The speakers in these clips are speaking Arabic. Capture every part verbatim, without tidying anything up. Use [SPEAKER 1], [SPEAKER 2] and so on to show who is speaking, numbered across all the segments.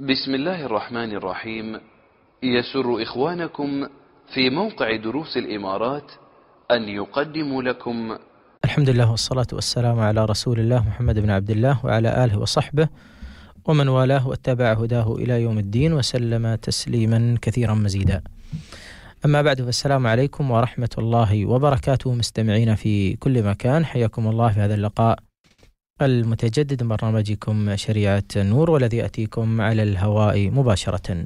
[SPEAKER 1] بسم الله الرحمن الرحيم. يسر إخوانكم في موقع دروس الإمارات أن يقدموا لكم
[SPEAKER 2] الحمد لله والصلاة والسلام على رسول الله محمد بن عبد الله وعلى آله وصحبه ومن والاه واتبع هداه إلى يوم الدين وسلم تسليما كثيرا مزيدا. أما بعد، فالسلام عليكم ورحمة الله وبركاته مستمعين في كل مكان، حياكم الله في هذا اللقاء المتجدد من برنامجكم شريعة النور، والذي يأتيكم على الهواء مباشرة.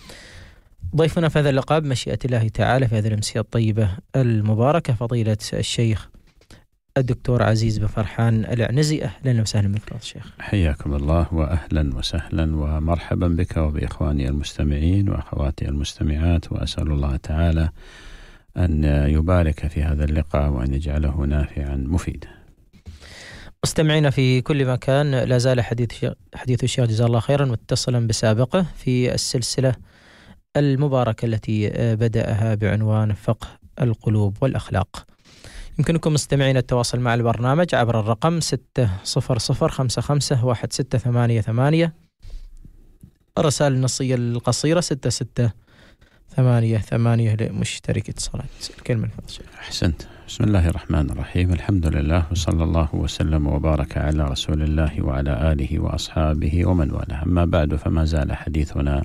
[SPEAKER 2] ضيفنا في هذا اللقاء بمشيئة الله تعالى في هذه الأمسية الطيبة المباركة فضيلة الشيخ الدكتور عزيز بن فرحان العنزي. أهلا وسهلا بك فضيلة الشيخ.
[SPEAKER 3] حياكم الله وأهلا وسهلا ومرحبا بك وبإخواني المستمعين وأخواتي المستمعات، وأسأل الله تعالى أن يبارك في هذا اللقاء وأن يجعله نافعا مفيدا.
[SPEAKER 2] مستمعين في كل مكان، لا زال حديث حديث الشيخ جزاه الله خيرا متصلا بسابقه في السلسلة المباركة التي بدأها بعنوان فقه القلوب والأخلاق. يمكنكم مستمعين التواصل مع البرنامج عبر الرقم ستة صفر صفر خمسة خمسة واحد ستة ثمانية ثمانية، الرسائل النصية القصيرة ستة ستة ثمانية ثمانية لمشترك اتصالات. الكلمة الفضل.
[SPEAKER 3] أحسنت. بسم الله الرحمن الرحيم، الحمد لله وصلى الله وسلم وبارك على رسول الله وعلى آله وأصحابه ومن والاه. أما بعد، فما زال حديثنا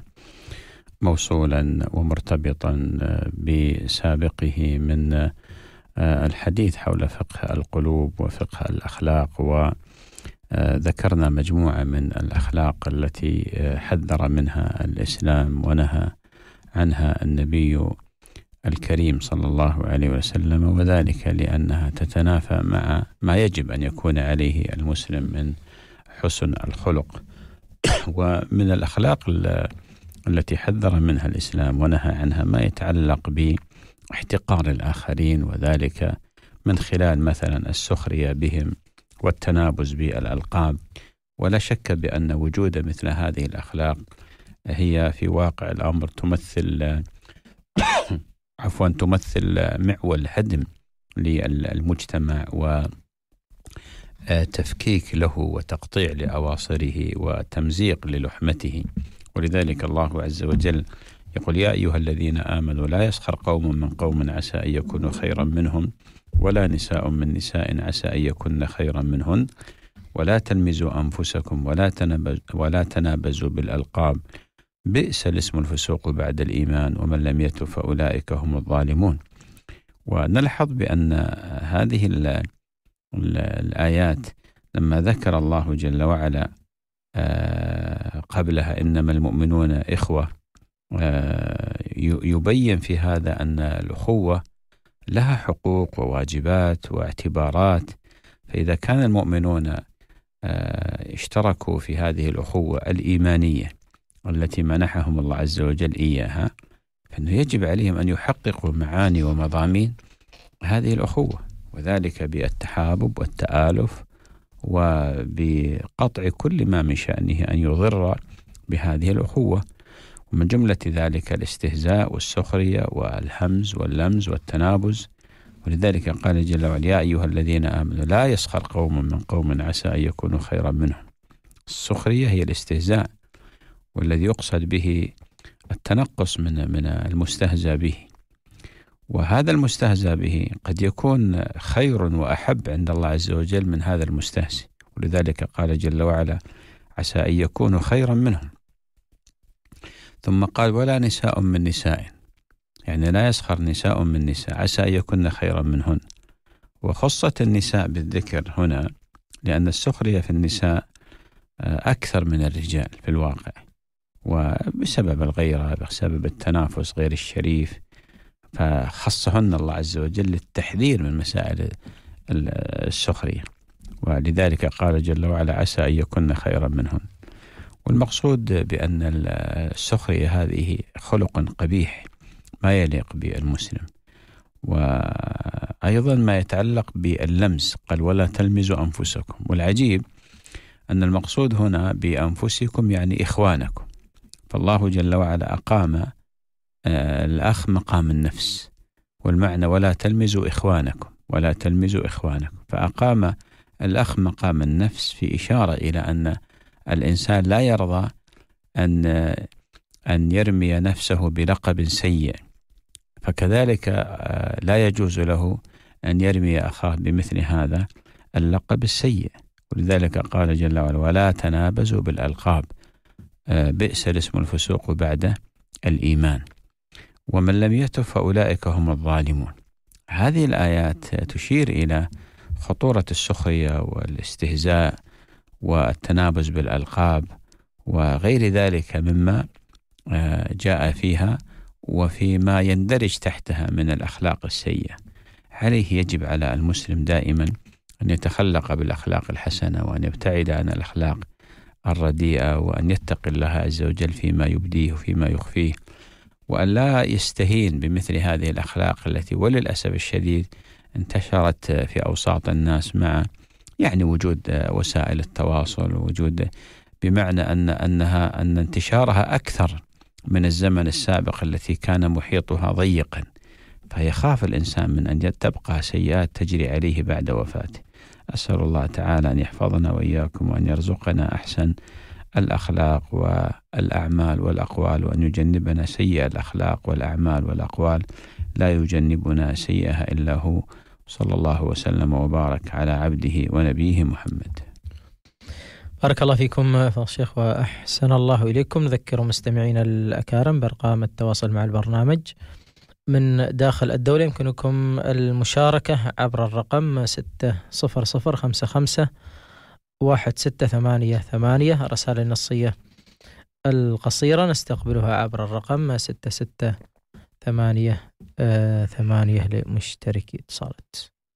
[SPEAKER 3] موصولا ومرتبطا بسابقه من الحديث حول فقه القلوب وفقه الأخلاق، وذكرنا مجموعة من الأخلاق التي حذر منها الإسلام ونهى عنها النبي الكريم صلى الله عليه وسلم، وذلك لأنها تتنافى مع ما يجب أن يكون عليه المسلم من حسن الخلق. ومن الأخلاق التي حذر منها الإسلام ونهى عنها ما يتعلق باحتقار الآخرين، وذلك من خلال مثلا السخرية بهم والتنابز بالألقاب. ولا شك بأن وجود مثل هذه الأخلاق هي في واقع الأمر تمثل عفوا تمثل معول هدم للمجتمع وتفكيك له وتقطيع لأواصره وتمزيق للحمته. ولذلك الله عز وجل يقول: يا أيها الذين آمنوا لا يسخر قوم من قوم عسى أن يكونوا خيرا منهم ولا نساء من نساء عسى أن يكون خيرا منهن ولا تلمزوا أنفسكم ولا تنابز ولا تنابزوا بالألقاب بئس الاسم الفسوق بعد الإيمان ومن لم يتب فأولئك هم الظالمون. ونلحظ بأن هذه ال ال الآيات لما ذكر الله جل وعلا قبلها إنما المؤمنون إخوة، يبين في هذا أن الأخوة لها حقوق وواجبات واعتبارات. فإذا كان المؤمنون اشتركوا في هذه الأخوة الإيمانية التي منحهم الله عز وجل إياها، فإنه يجب عليهم أن يحققوا معاني ومضامين هذه الأخوة، وذلك بالتحابب والتآلف وبقطع كل ما من شأنه أن يضر بهذه الأخوة. ومن جملة ذلك الاستهزاء والسخرية والهمز واللمز والتنابز. ولذلك قال جل وعلا: يا أيها الذين آمنوا لا يسخر قوم من قوم عسى أن يكونوا خيرا منهم. السخرية هي الاستهزاء، والذي يقصد به التنقص من من المستهزأ به، وهذا المستهزأ به قد يكون خير وأحب عند الله عز وجل من هذا المستهزئ. ولذلك قال جل وعلا: عسى أن يكونوا خيرا منهم. ثم قال: ولا نساء من نساء، يعني لا يسخر نساء من نساء عسى أن يكون خيرا منهن. وخصت النساء بالذكر هنا لأن السخرية في النساء أكثر من الرجال في الواقع، وبسبب الغيرة بسبب التنافس غير الشريف، فخصهن الله عز وجل للتحذير من مسائل السخرية. ولذلك قال جل وعلا: عسى أن يكون خيرا منهن. والمقصود بأن السخرية هذه خلق قبيح ما يليق بالمسلم. وأيضا ما يتعلق باللمس، قال: ولا تلمزوا أنفسكم. والعجيب أن المقصود هنا بأنفسكم يعني إخوانكم، فالله جل وعلا أقام الأخ مقام النفس، والمعنى ولا تلمزوا إخوانكم ولا تلمزوا إخوانكم، فأقام الأخ مقام النفس في إشارة إلى أن الإنسان لا يرضى أن أن يرمي نفسه بلقب سيء، فكذلك لا يجوز له أن يرمي أخاه بمثل هذا اللقب السيء. ولذلك قال جل وعلا: ولا تنابزوا بالألقاب بئس الاسم الفسوق بعد الإيمان ومن لم يتب فأولئك هم الظالمون. هذه الآيات تشير إلى خطورة السخرية والاستهزاء والتنابز بالألقاب وغير ذلك مما جاء فيها وفيما يندرج تحتها من الأخلاق السيئة. عليه يجب على المسلم دائما أن يتخلق بالأخلاق الحسنة وأن يبتعد عن الأخلاق الرديئة وأن يتقي الله عز وجل فيما يبديه وفيما يخفيه، وأن لا يستهين بمثل هذه الأخلاق التي وللأسف الشديد انتشرت في أوساط الناس مع يعني وجود وسائل التواصل ووجود، بمعنى أن أنها أن انتشارها أكثر من الزمن السابق التي كان محيطها ضيقا، فيخاف الإنسان من أن تبقى سيئات تجري عليه بعد وفاته. أسأل الله تعالى أن يحفظنا وإياكم وأن يرزقنا أحسن الأخلاق والأعمال والأقوال، وأن يجنبنا سيئة الأخلاق والأعمال والأقوال، لا يجنبنا سيئها إلا هو. صلى الله وسلم وبارك على عبده ونبيه محمد.
[SPEAKER 2] بارك الله فيكم فضيلة الشيخ وأحسن الله إليكم. نذكر مستمعينا الأكارم بأرقام التواصل مع البرنامج من داخل الدولة. يمكنكم المشاركة عبر الرقم ستة صفر صفر خمسة خمسة واحد ستة ثمانية ثمانية. رسائل النصية القصيرة نستقبلها عبر الرقم ستة ستة ثمانية ثمانية لمشتركي اتصالات.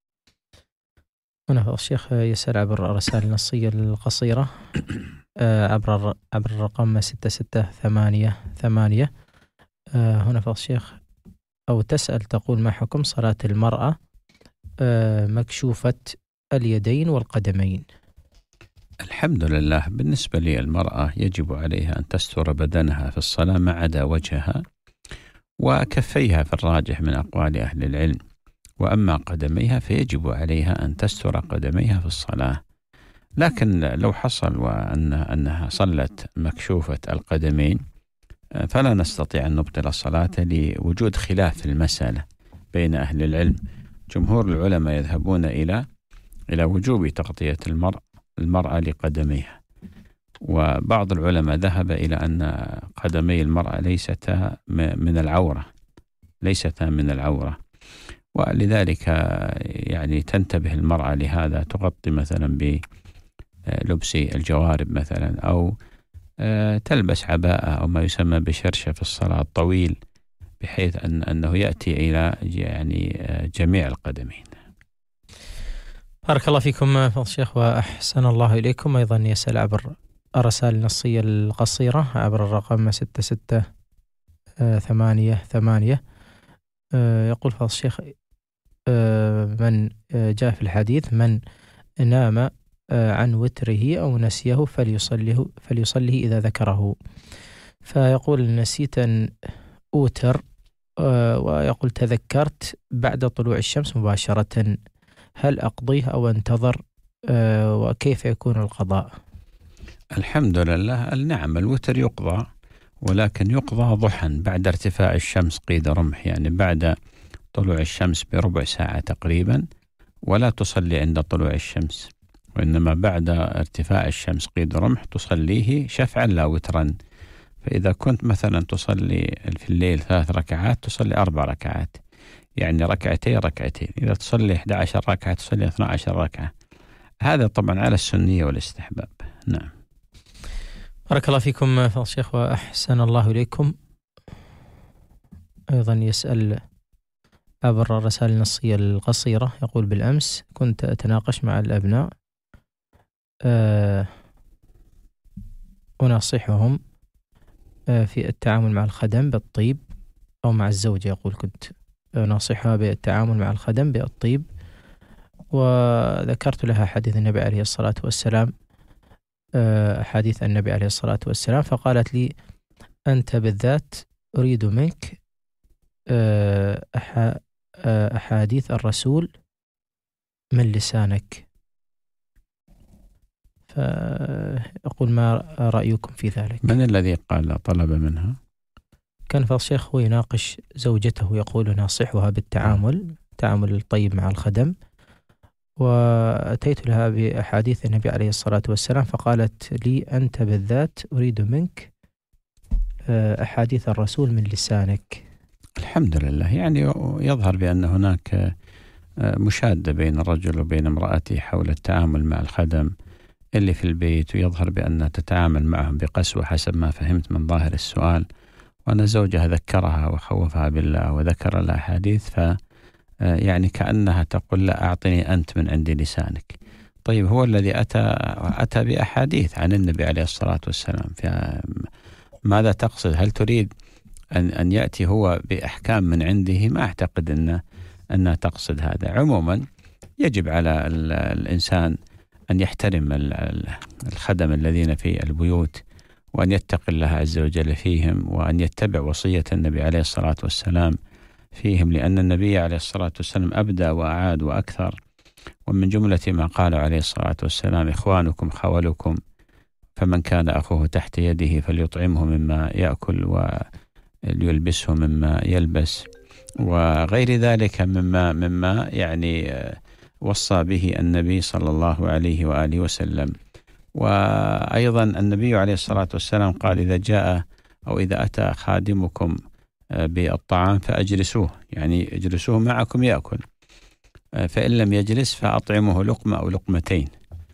[SPEAKER 2] هنا فضيلة الشيخ يسأل عبر الرسائل النصية القصيرة عبر عبر الرقم ستة ستة ثمانية ثمانية. هنا فضيلة الشيخ أو تسأل تقول: ما حكم صلاة المرأة مكشوفة اليدين والقدمين؟
[SPEAKER 3] الحمد لله، بالنسبة للمرأة يجب عليها أن تستر بدنها في الصلاة ما عدا وجهها وكفيها في الراجح من أقوال أهل العلم، وأما قدميها فيجب عليها أن تستر قدميها في الصلاة. لكن لو حصل وأن أنها صلت مكشوفة القدمين فلا نستطيع أن نبطل الصلاة لوجود خلاف في المسألة بين أهل العلم. جمهور العلماء يذهبون إلى إلى وجوب تغطية المرأة المرأة لقدميها، وبعض العلماء ذهب إلى أن قدمي المرأة ليستا من العورة ليستا من العورة ولذلك يعني تنتبه المرأة لهذا، تغطي مثلا بلبس الجوارب مثلا، أو تلبس عباءة أو ما يسمى بشرشة في الصلاة الطويل، بحيث أن أنه يأتي إلى يعني جميع القدمين.
[SPEAKER 2] بارك الله فيكم فضيلة الشيخ وأحسن الله إليكم. أيضا يسأل عبر الرسائل النصية القصيرة عبر الرقم ستة ستة ثمانية ثمانية. يقول فضيلة الشيخ: من جاء في الحديث من نام عن وتره أو نسيه فليصليه فليصليه إذا ذكره، فيقول: نسيت أن أوتر ويقول تذكرت بعد طلوع الشمس مباشرة، هل أقضيه أو أنتظر وكيف يكون القضاء؟
[SPEAKER 3] الحمد لله، النعم الوتر يقضى، ولكن يقضى ضحى بعد ارتفاع الشمس قيد رمح، يعني بعد طلوع الشمس بربع ساعة تقريبا، ولا تصلي عند طلوع الشمس، وإنما بعد ارتفاع الشمس قيد رمح تصليه شفعا لا وترا. فإذا كنت مثلا تصلي في الليل ثلاث ركعات تصلي أربع ركعات، يعني ركعتين ركعتين. إذا تصلي إحدى عشر ركعة تصلي اثنا عشر ركعة. هذا طبعا على السنية والاستحباب. نعم.
[SPEAKER 2] بارك الله فيكم فضيلة الشيخ وأحسن الله إليكم. أيضا يسأل عبر الرسائل النصية القصيرة، يقول: بالأمس كنت أتناقش مع الأبناء أه أناصحهم أه في التعامل مع الخدم بالطيب، أو مع الزوجة، يقول كنت ناصحها بالتعامل مع الخدم بالطيب، وذكرت لها حديث النبي عليه الصلاة والسلام حديث النبي عليه الصلاة والسلام، فقالت لي: أنت بالذات أريد منك أحاديث الرسول من لسانك. فأقول ما رأيكم في ذلك؟
[SPEAKER 3] من الذي قال طلب منها؟
[SPEAKER 2] كان فضل الشيخ هو يناقش زوجته، يقول ناصحها بالتعامل تعامل الطيب مع الخدم، وأتيت لها بأحاديث النبي عليه الصلاة والسلام فقالت لي أنت بالذات أريد منك أحاديث الرسول من لسانك.
[SPEAKER 3] الحمد لله. يعني يظهر بأن هناك مشادة بين الرجل وبين امرأته حول التعامل مع الخدم اللي في البيت، ويظهر بأنها تتعامل معهم بقسوة حسب ما فهمت من ظاهر السؤال، وأن زوجها ذكرها وخوفها بالله وذكر لها حديث، ف يعني كأنها تقول لا أعطني أنت من عند لسانك. طيب هو الذي أتى أتى بأحاديث عن النبي عليه الصلاة والسلام، ماذا تقصد؟ هل تريد أن أن يأتي هو بأحكام من عنده؟ ما أعتقد أن أنها تقصد هذا. عموما يجب على الإنسان أن يحترم الخدم الذين في البيوت، وأن يتقي الله عز وجل فيهم، وأن يتبع وصية النبي عليه الصلاة والسلام فيهم، لأن النبي عليه الصلاة والسلام أبدى وأعاد وأكثر. ومن جملة ما قال عليه الصلاة والسلام إخوانكم خولكم، فمن كان أخوه تحت يده فليطعمه مما يأكل وليلبسه مما يلبس، وغير ذلك مما مما يعني وصى به النبي صلى الله عليه وآله وسلم. وأيضا النبي عليه الصلاة والسلام قال إذا جاء أو إذا أتى خادمكم بالطعام فأجلسوه، يعني اجلسوه معكم يأكل، فإن لم يجلس فأطعمه لقمة أو لقمتين.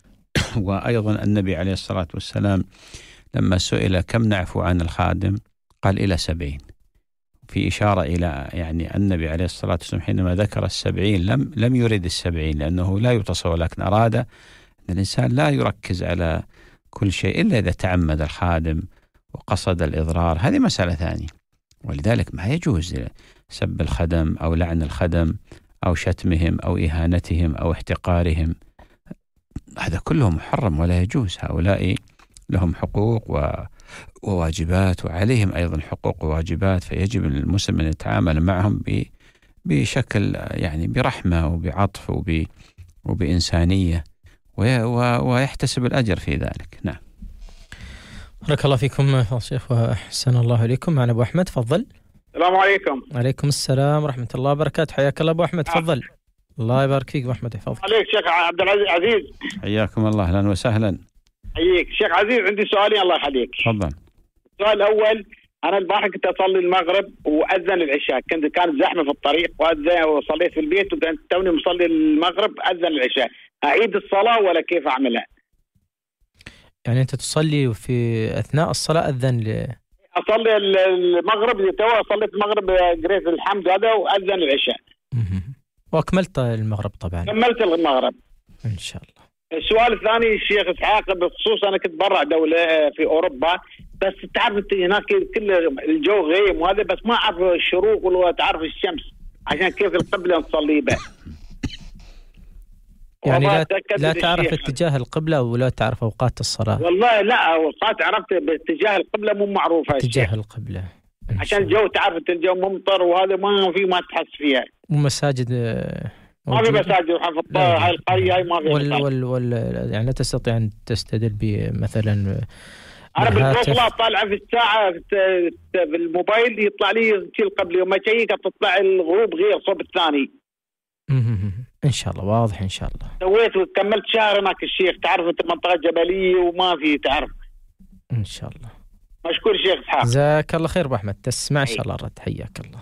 [SPEAKER 3] وأيضا النبي عليه الصلاة والسلام لما سئل كم نعفو عن الخادم قال إلى سبعين، في إشارة إلى يعني النبي عليه الصلاة والسلام حينما ذكر السبعين لم لم يرد السبعين لأنه لا يتصور، لكن أراد أن الإنسان لا يركز على كل شيء إلا إذا تعمد الخادم وقصد الإضرار، هذه مسألة ثانية. ولذلك ما يجوز سب الخدم أو لعن الخدم أو شتمهم أو إهانتهم أو احتقارهم، هذا كله محرم ولا يجوز. هؤلاء لهم حقوق وواجبات وعليهم أيضا حقوق وواجبات، فيجب المسلم أن يتعامل معهم بشكل يعني برحمة وبعطف وب وبإنسانية، ويحتسب الأجر في ذلك. نعم.
[SPEAKER 2] بارك الله فيكم فضل الشيخ وأحسن الله إليكم. معنا أبو أحمد، تفضل.
[SPEAKER 4] السلام عليكم.
[SPEAKER 2] عليكم السلام ورحمة الله وبركاته. حياك الله أبو أحمد، تفضل. الله يبارك فيك أبو أحمد، يحفظك.
[SPEAKER 4] عليك شيخ عبد العزيز.
[SPEAKER 3] حياكم الله، أهلا وسهلا.
[SPEAKER 4] حييك شيخ عزيز. عندي سؤالين الله يخليك.
[SPEAKER 3] تفضل.
[SPEAKER 4] السؤال الأول، أنا البارحة كنت أصلي المغرب وأذن العشاء، كنت كانت زحمة في الطريق وأذن وصليت في البيت، وكنت توني مصلي المغرب أذن العشاء، أعيد الصلاة ولا كيف أعملها؟
[SPEAKER 2] يعني أنت تصلي في أثناء الصلاة أذن ل...
[SPEAKER 4] أصلي المغرب تو صليت المغرب قريت الحمد هذا وأذن العشاء.
[SPEAKER 2] وأكملت المغرب طبعا.
[SPEAKER 4] كملت المغرب
[SPEAKER 2] إن شاء الله.
[SPEAKER 4] السؤال الثاني الشيخ إسحاق، بخصوص أنا كنت برا دولة في أوروبا، بس تعرف هناك كل الجو غيم وهذا، بس ما أعرف الشروق ولا تعرف الشمس، عشان كيف القبلة نصلي به.
[SPEAKER 2] يعني لا, لا تعرف اتجاه القبلة ولا تعرف أوقات الصلاة؟
[SPEAKER 4] والله لا، أوقات عرفت باتجاه القبلة مو معروفة.
[SPEAKER 2] اتجاه الشيخ. القبلة
[SPEAKER 4] عشان الجو تعرف الجو ممطر وهذا ما في ما تحس فيها.
[SPEAKER 2] ومساجد
[SPEAKER 4] ما في مساجد في هاي القرية هاي ما في.
[SPEAKER 2] وال وال وال يعني لا تستطيع أن تستدل بمثلا.
[SPEAKER 4] أنا بالمواصلات طالعة في الساعة في الموبايل يطلع لي القبلة، وما شيك تطلع الغروب غير صوب الثاني.
[SPEAKER 2] إن شاء الله واضح إن شاء الله.
[SPEAKER 4] سويت وكملت شهر هناك الشيخ، تعرف أنت منطقة جبلية وما في تعرف.
[SPEAKER 2] إن شاء الله.
[SPEAKER 4] مشكور شيخ إسحاق.
[SPEAKER 2] جزاك الله خير أبو أحمد، تسمع إن شاء الله الرد. حياك الله.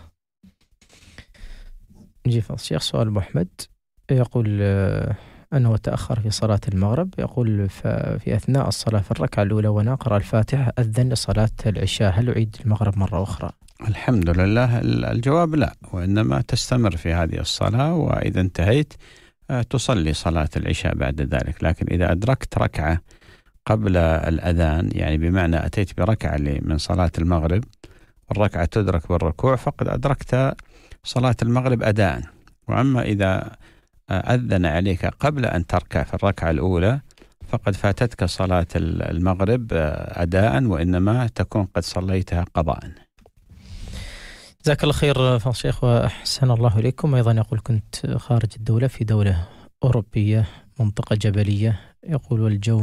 [SPEAKER 2] نجي فضل الشيخ. سؤال أبو أحمد يقول أنه تأخر في صلاة المغرب، يقول في أثناء الصلاة في الركعة الأولى وأنا أقرأ الفاتحة أذن لصلاة العشاء، هل أعيد المغرب مرة أخرى؟
[SPEAKER 3] الحمد لله الجواب لا، وإنما تستمر في هذه الصلاة، وإذا انتهيت تصلي صلاة العشاء بعد ذلك. لكن إذا أدركت ركعة قبل الأذان، يعني بمعنى أتيت بركعة من صلاة المغرب والركعة تدرك بالركوع، فقد أدركت صلاة المغرب أداء. وأما إذا أذن عليك قبل أن تركع في الركعة الأولى فقد فاتتك صلاة المغرب أداء، وإنما تكون قد صليتها قضاء.
[SPEAKER 2] جزاك الله خير فضل الشيخ وأحسن الله إليكم. أيضا يقول كنت خارج الدولة في دولة أوروبية منطقة جبلية، يقول والجو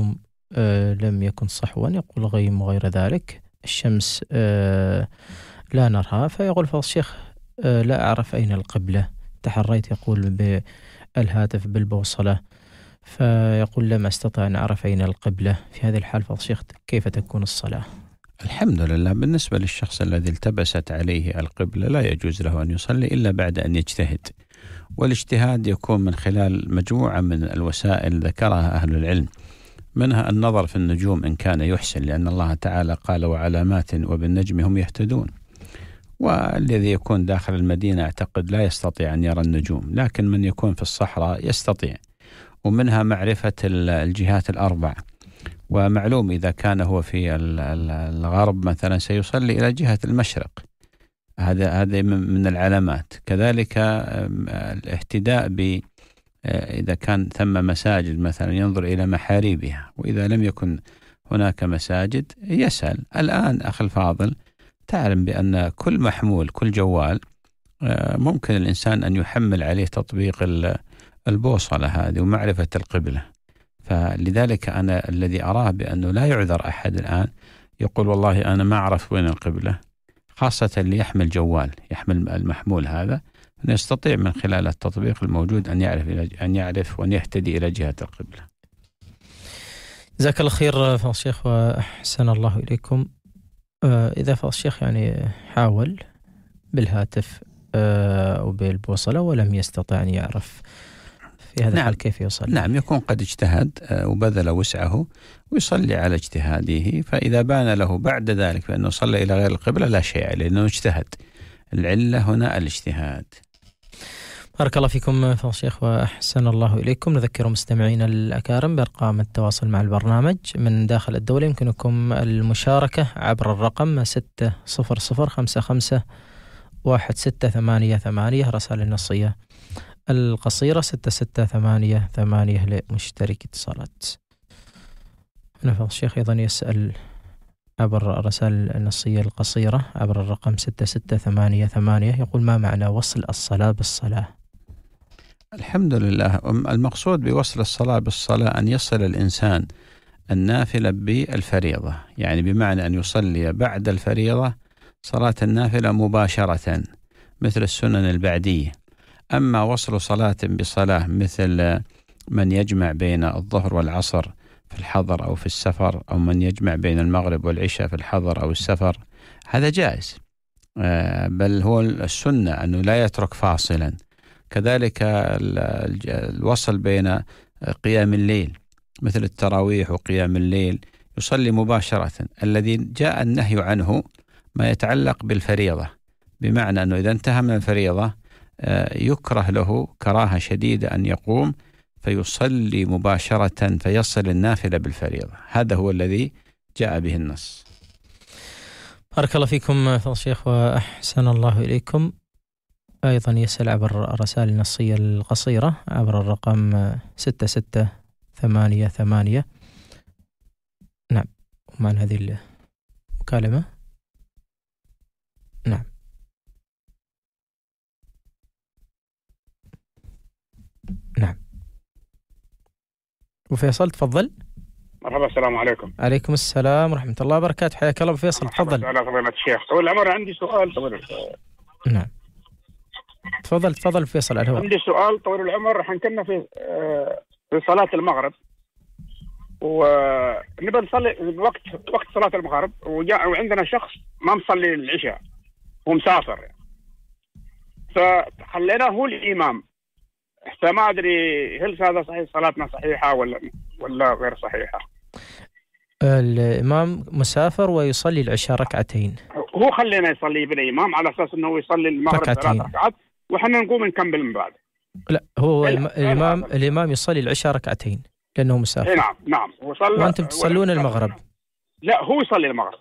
[SPEAKER 2] آه لم يكن صحوا، يقول غيم وغير ذلك، الشمس آه لا نرها، فيقول فضل الشيخ آه لا أعرف أين القبلة، تحريت يقول بالهاتف بالبوصلة، فيقول لم أستطع أن أعرف أين القبلة. في هذه الحال فضل الشيخ كيف تكون الصلاة؟
[SPEAKER 3] الحمد لله، بالنسبة للشخص الذي التبست عليه القبلة لا يجوز له أن يصلي إلا بعد أن يجتهد، والاجتهاد يكون من خلال مجموعة من الوسائل ذكرها أهل العلم، منها النظر في النجوم إن كان يحسن، لأن الله تعالى قال وعلامات وبالنجم هم يهتدون، والذي يكون داخل المدينة أعتقد لا يستطيع أن يرى النجوم، لكن من يكون في الصحراء يستطيع. ومنها معرفة الجهات الأربع، ومعلوم إذا كان هو في الغرب مثلا سيصلي إلى جهة المشرق، هذا هذا من العلامات. كذلك الاهتداء ب إذا كان ثم مساجد مثلا ينظر إلى محاريبها، وإذا لم يكن هناك مساجد يسأل. الآن أخي الفاضل تعلم بأن كل محمول كل جوال ممكن الإنسان أن يحمل عليه تطبيق البوصلة هذه ومعرفة القبلة، فلذلك أنا الذي أراه بأنه لا يعذر أحد الآن يقول والله أنا ما أعرف وين القبلة، خاصة اللي يحمل جوال يحمل المحمول هذا، أن يستطيع من خلال التطبيق الموجود أن يعرف أن يعرف وأن يهتدي إلى جهة القبلة.
[SPEAKER 2] جزاك الله خير فضل الشيخ وأحسن الله إليكم. إذا فضل الشيخ يعني حاول بالهاتف أو بالبوصلة ولم يستطع أن يعرف، في هذا الحال كيف يصلي؟
[SPEAKER 3] نعم، يكون قد اجتهد وبذل وسعه ويصلي على اجتهاده، فإذا بان له بعد ذلك بأنه صلى إلى غير القبلة لا شيء عليه لأنه اجتهد. العلة هنا الاجتهاد.
[SPEAKER 2] بارك الله فيكم فضل الشيخ وأحسن الله إليكم. نذكر مستمعينا الأكارم بأرقام التواصل مع البرنامج من داخل الدولة، يمكنكم المشاركة عبر الرقم ستة صفر صفر خمسة خمسة واحد ستة ثمانية ثمانية، رسائل النصية القصيرة ستة ستة ثمانية ثمانية لمشترك اتصالات. هنا فضل الشيخ أيضا يسأل عبر الرسائل النصية القصيرة عبر الرقم ستة ستة ثمانية ثمانية، يقول ما معنى وصل الصلاة بالصلاة؟
[SPEAKER 3] الحمد لله، المقصود بوصل الصلاة بالصلاة أن يصل الإنسان النافلة بالفريضة، يعني بمعنى أن يصلي بعد الفريضة صلاة النافلة مباشرة مثل السنن البعدية. أما وصل صلاة بصلاة مثل من يجمع بين الظهر والعصر في الحضر أو في السفر، أو من يجمع بين المغرب والعشاء في الحضر أو السفر، هذا جائز، بل هو السنة أنه لا يترك فاصلا. كذلك الوصل بين قيام الليل مثل التراويح وقيام الليل يصلي مباشرة. الذي جاء النهي عنه ما يتعلق بالفريضة، بمعنى أنه إذا انتهى من الفريضة يكره له كراهة شديدة أن يقوم فيصلي مباشرة فيصل النافلة بالفريضة، هذا هو الذي جاء به النص.
[SPEAKER 2] بارك الله فيكم فضل الشيخ وأحسن الله إليكم. أيضا يسأل عبر الرسائل النصية القصيرة عبر الرقم ستة ستة ثمانية ثمانية. نعم، ومعنا هذه المكالمة. نعم. نعم. وفيصل تفضل.
[SPEAKER 5] مرحبا، السلام عليكم.
[SPEAKER 2] عليكم السلام ورحمة الله وبركاته، حياك الله فيصل، تفضل.
[SPEAKER 5] على فضيلة الشيخ، طول العمر عندي سؤال طويل.
[SPEAKER 2] نعم تفضل تفضل فيصل على الهواء.
[SPEAKER 5] عندي سؤال طويل العمر. احنا كنا في في صلاة المغرب ونبى نصلي وقت وقت صلاة المغرب، وجاء وعندنا شخص ما مصلي العشاء ومسافر، فخليناه هو الإمام. فما أدري هل هذا صحيح، صلاتنا صحيحة ولا ولا غير صحيحة؟
[SPEAKER 2] الإمام مسافر ويصلي العشاء ركعتين،
[SPEAKER 5] هو خلينا يصلي بالإمام على أساس أنه يصلي المغرب ثلاث ركعات وحنا نقوم نكمل من بعد.
[SPEAKER 2] لا، هو الإمام الإمام يصلي العشاء ركعتين لأنه مسافر.
[SPEAKER 5] نعم نعم، وصلى.
[SPEAKER 2] وأنتم تصلون المغرب؟
[SPEAKER 5] لا، هو يصلي المغرب.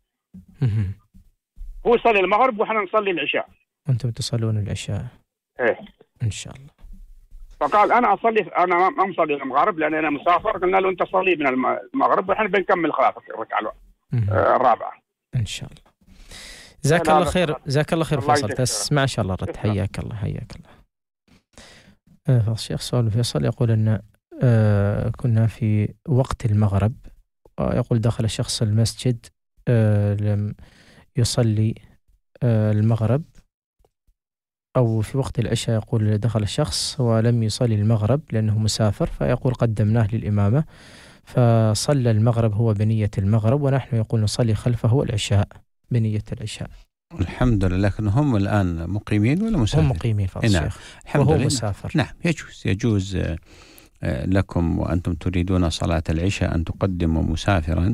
[SPEAKER 5] هو يصلي المغرب وحنا نصلي العشاء.
[SPEAKER 2] وأنتم تصلون العشاء.
[SPEAKER 5] إيه
[SPEAKER 2] إن شاء الله.
[SPEAKER 5] فقال أنا أصلي، أنا ما مصلي المغرب لأن أنا مسافر. قلنا له أنت صلي من المغرب وإحنا بنكمل خلاص الركعة الرابعة
[SPEAKER 2] إن شاء الله. جزاك الله خير، جزاك الله خير فيصل، تسمع إن شاء الله الرد. حياك الله حياك الله. آه الشيخ سؤال فيصل يقول أن آه كنا في وقت المغرب يقول دخل الشخص المسجد لم يصلي المغرب، أو في وقت العشاء يقول دخل الشخص ولم يصلي المغرب لأنه مسافر، فيقول قدمناه للإمامة فصلى المغرب هو بنية المغرب، ونحن يقول نصلي خلفه العشاء بنية العشاء.
[SPEAKER 3] الحمد لله. لكن هم الآن مقيمين ولا مسافر؟
[SPEAKER 2] هم مقيمين فضل
[SPEAKER 3] نعم.
[SPEAKER 2] الشيخ،
[SPEAKER 3] الحمد
[SPEAKER 2] وهو
[SPEAKER 3] لله.
[SPEAKER 2] مسافر.
[SPEAKER 3] نعم، يجوز يجوز لكم وأنتم تريدون صلاة العشاء أن تقدموا مسافرا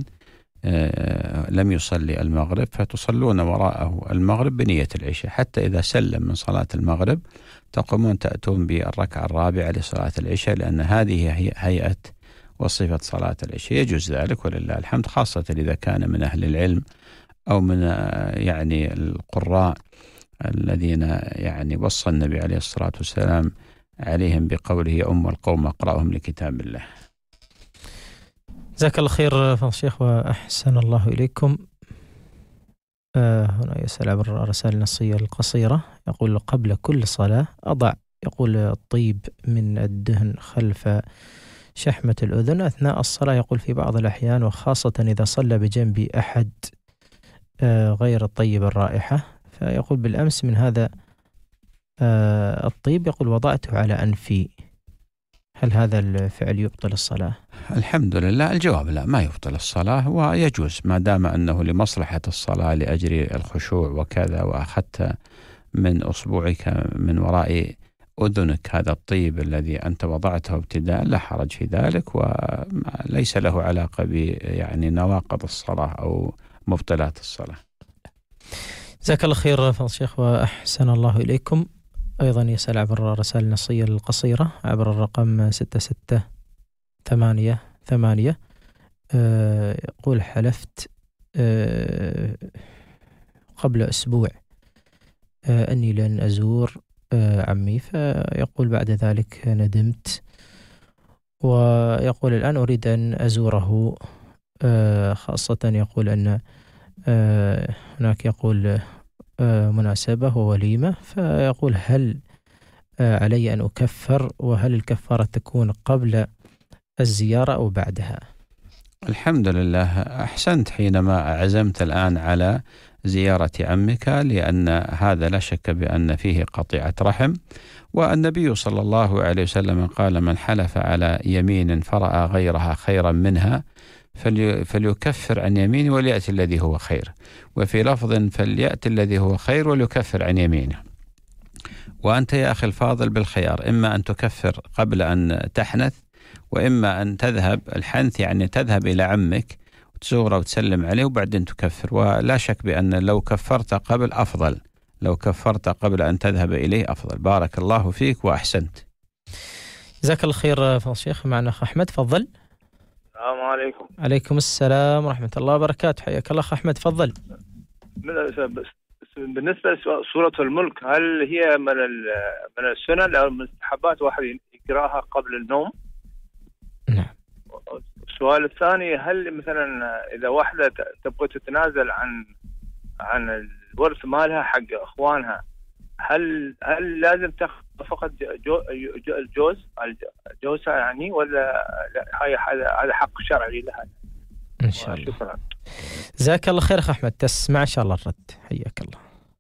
[SPEAKER 3] لم يصلي المغرب، فتصلون وراءه المغرب بنية العشاء، حتى إذا سلم من صلاة المغرب تقومون تأتون بالركعة الرابعة لصلاة العشاء، لأن هذه هي هيئة وصفة صلاة العشاء. يجوز ذلك ولله الحمد، خاصة إذا كان من أهل العلم أو من يعني القراء الذين يعني وصى النبي عليه الصلاة والسلام عليهم بقوله يا أم القوم أقرأهم لكتاب الله.
[SPEAKER 2] جزاك الله خير فضل الشيخ وأحسن الله إليكم. آه هنا يسأل عبر الرسائل النصية القصيرة، يقول قبل كل صلاة أضع يقول الطيب من الدهن خلف شحمة الأذن أثناء الصلاة، يقول في بعض الأحيان وخاصة إذا صلى بجنبي أحد آه غير الطيب الرائحة، فيقول بالأمس من هذا آه الطيب يقول وضعته على أنفي، هل هذا الفعل يبطل الصلاة؟
[SPEAKER 3] الحمد لله الجواب لا، ما يبطل الصلاة، ويجوز ما دام أنه لمصلحة الصلاة لأجل الخشوع وكذا، وأخذت من أصبعك من وراء أذنك هذا الطيب الذي أنت وضعته ابتداء، لا حرج في ذلك، وليس له علاقة ب يعني نواقض الصلاة أو مبطلات الصلاة.
[SPEAKER 2] جزاك الله خير فضل الشيخ وأحسن الله إليكم. أيضا يسأل عبر الرسائل النصية القصيرة عبر الرقم ستة ستة ثمانية ثمانية، أه يقول حلفت أه قبل أسبوع أه أني لن أزور أه عمي، فيقول بعد ذلك ندمت، ويقول الآن أريد أن أزوره، أه خاصة يقول أن أه هناك يقول مناسبة ووليمة، فيقول هل علي أن أكفر، وهل الكفارة تكون قبل الزيارة أو بعدها؟
[SPEAKER 3] الحمد لله أحسنت حينما عزمت الآن على زيارة عمك، لأن هذا لا شك بأن فيه قطيعة رحم، والنبي صلى الله عليه وسلم قال من حلف على يمين فرأى غيرها خيرا منها فليكفر عن يمينه وليأتي الذي هو خير، وفي لفظ فليأتي الذي هو خير وليكفر عن يمينه. وأنت يا أخي الفاضل بالخيار، إما أن تكفر قبل أن تحنث، وإما أن تذهب الحنث يعني تذهب إلى عمك وتزوره وتسلم عليه وبعدين تكفر، ولا شك بأن لو كفرت قبل أفضل، لو كفرت قبل أن تذهب إليه أفضل. بارك الله فيك وأحسنت.
[SPEAKER 2] جزاك الله خير فضل الشيخ. معنا أخ أحمد، تفضل.
[SPEAKER 6] السلام عليكم.
[SPEAKER 2] عليكم السلام ورحمة الله وبركاته، حياك الله أخ أحمد، تفضل.
[SPEAKER 6] بالنسبة لسورة الملك، هل هي من من السنن أو المستحبات واحد يقراها قبل النوم؟
[SPEAKER 2] نعم.
[SPEAKER 6] السؤال الثاني، هل مثلا إذا واحدة تبغى تتنازل عن عن الورث مالها حق إخوانها، هل هل لازم تاخذ فقط جو الجوز الجوزة يعني، ولا هاي هذا حق شرعي لها؟
[SPEAKER 2] إن شاء الله.
[SPEAKER 6] شكرا.
[SPEAKER 2] جزاك الله خير أخ أحمد، تسمع إن شاء الله الرد، حياك الله.